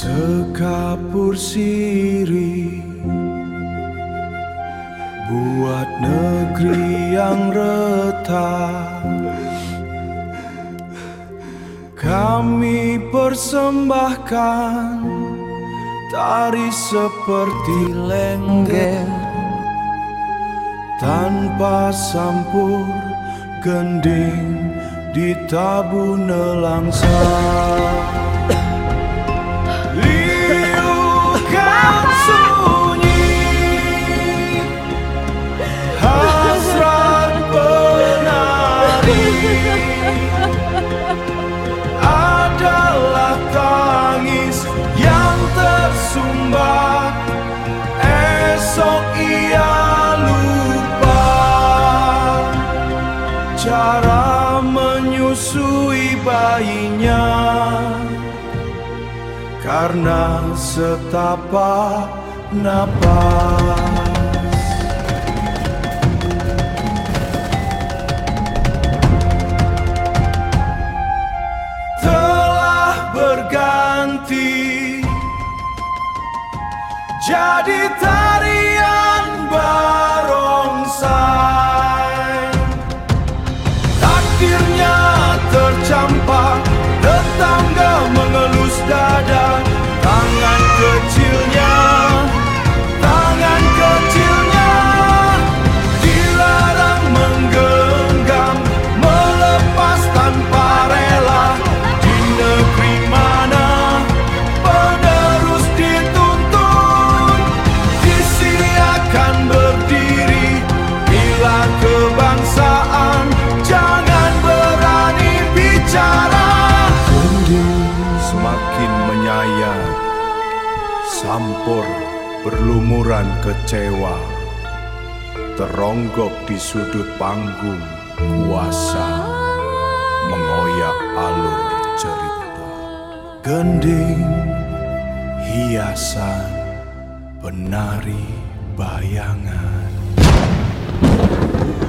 Sekapur sirih buat negeri yang retak, kami persembahkan tari seperti lengger, tanpa sampur gending ditabuh nelangsa. Liukan sunyi hasrat penari adalah tangis yang tersumbat. Esok ia lupa cara menyusui bayinya, karena setapak napas. Telah berganti jadi tarian barongsai, takdirnya tercampak, tetangga mengelus dada. Tangan kecilnya dilarang menggenggam, melepas tanpa rela. Di negeri mana penerus dituntun, di sini akan berdiri. Bila kebangsaan jangan berani bicara. Semakin menyayat, sampur berlumuran kecewa, teronggok di sudut panggung kuasa, mengoyak alur cerita. Gending hiasan penari bayangan.